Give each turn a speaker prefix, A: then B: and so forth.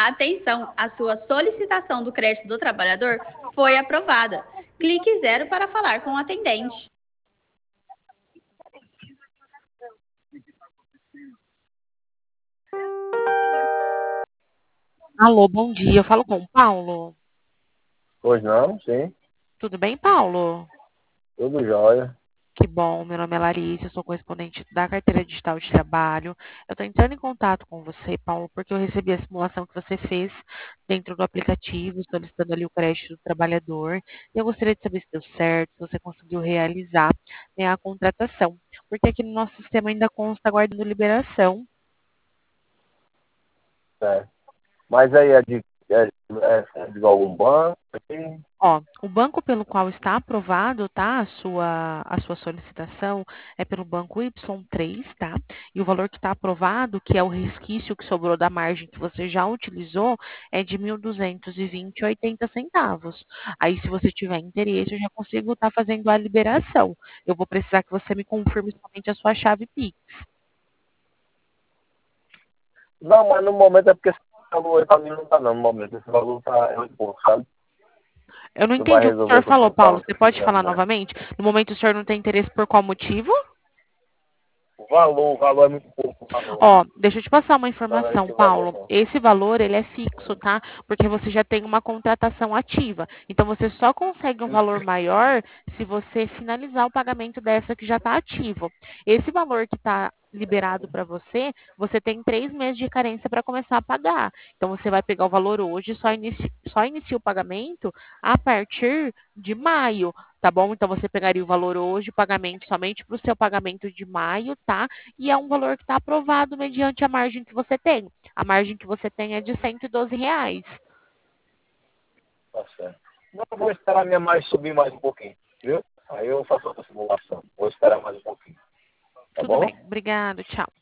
A: Atenção, a sua solicitação do crédito do trabalhador foi aprovada. Clique 0 para falar com o atendente.
B: Alô, bom dia. Eu falo com o Paulo.
C: Pois não, sim,
B: Tudo bem, Paulo?
C: tudo jóia.
B: Que bom, meu nome é Larissa, eu sou correspondente da Carteira Digital de Trabalho. Eu estou entrando em contato com você, Paulo, porque eu recebi a simulação que você fez dentro do aplicativo, solicitando ali o crédito do trabalhador. E eu gostaria de saber se deu certo, se você conseguiu realizar, né, a contratação, porque aqui no nosso sistema ainda consta aguardando liberação.
C: É. Mas aí é de algum banco? Assim?
B: Ó, o banco pelo qual está aprovado, tá, a sua solicitação é pelo banco Y3, tá? E o valor que está aprovado, que é o resquício que sobrou da margem que você já utilizou, é de 1.220,80 centavos. Aí, se você tiver interesse, eu já consigo estar fazendo a liberação. Eu vou precisar que você me confirme somente a sua chave Pix.
C: Não, mas no momento é porque esse valor aí pra mim não tá não, no momento. Esse valor tá é muito pouco, sabe?
B: Eu não
C: Não vai
B: entendi o que o
C: resolver
B: senhor
C: o que eu
B: falou, Paulo.
C: tava
B: Você pode
C: precisando,
B: falar
C: não.
B: novamente? No momento, o senhor não tem interesse por qual motivo?
C: O valor é muito pouco, o valor.
B: Ó, deixa eu te passar uma
C: Não é
B: informação,
C: esse valor
B: Paulo.
C: não.
B: Esse valor, ele é fixo, tá? Porque você já tem uma contratação ativa. Então, você só consegue um valor maior se você finalizar o pagamento dessa que já está ativo. Esse valor que está liberado para você, você tem 3 meses de carência para começar a pagar. Então, você vai pegar o valor hoje, só inicia o pagamento a partir de maio, tá bom? Então, você pegaria o valor hoje, pagamento somente para o seu pagamento de maio, tá? E é um valor que está aprovado mediante a margem que você tem. A margem que você tem é de R$ 112.
C: Tá certo. Não, eu vou esperar a minha mais subir mais um pouquinho, viu? Aí eu faço outra simulação. Vou esperar mais um pouquinho, tá
B: Tudo
C: bom?
B: bem. Obrigado. Tchau.